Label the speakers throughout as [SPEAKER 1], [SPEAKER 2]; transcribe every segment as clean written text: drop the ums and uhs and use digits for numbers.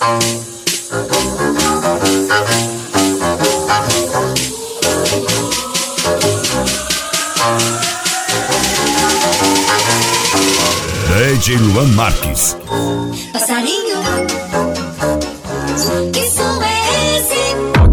[SPEAKER 1] DJ Luan Marques.
[SPEAKER 2] Passarinho, que som é esse?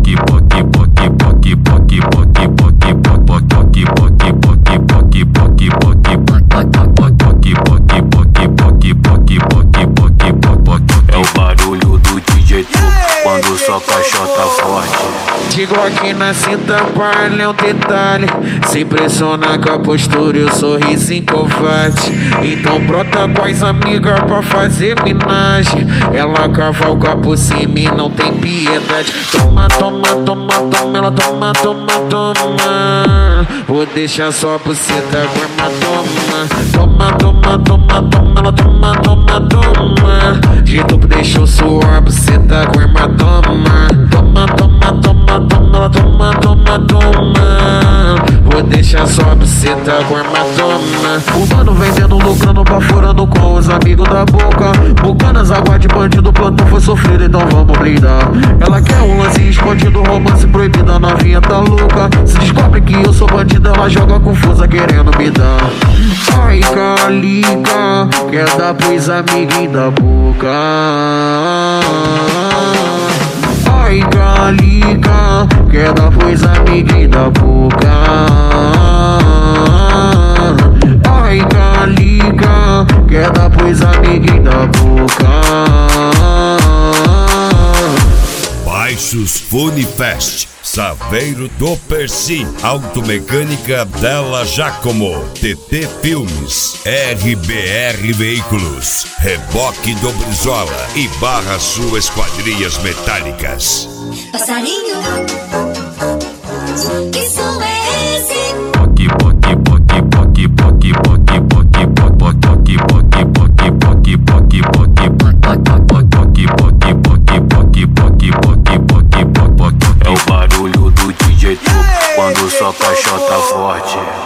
[SPEAKER 3] É o barulho do DJ quando só caixota forte.
[SPEAKER 4] Digo aqui na cinta, palha é um detalhe. Se impressiona com a postura e o sorrisinho covarde. Então brota com as amigas pra fazer minagem. Ela cavalga por cima e não tem piedade. Toma, toma, toma, toma, ela toma, toma, toma. Vou deixar só buceta com toma, toma, toma, toma, toma, ela toma, toma, toma. Jeito que deixou suor, buceta com toma, toma, toma, toma, toma, ela toma, toma, toma. Vou deixar só buceta com toma. O mano vendendo, lucrando, baforando com os amigos da boca. Bucanas, água de bandido, plantão foi sofrido, então vamos brindar. Ela quer um lance escondido, romance proibido, a novinha tá louca. Se descobre que eu sou bandido, ela joga confusa querendo me dar. Ai, calica, quer dar pros amiguinhos da boca. Ai, calica, quer dar pros amiguinhos da boca. Ai, calica, quer dar pros amiguinhos da boca.
[SPEAKER 1] Baixos Funifest, Saveiro do Percy, Automecânica Della Giacomo, TT Filmes, RBR Veículos, Reboque do Brizola e Barra Sul Esquadrias Metálicas.
[SPEAKER 2] Passarinho, que som é esse?
[SPEAKER 3] É o barulho do DJ quando só caixota forte.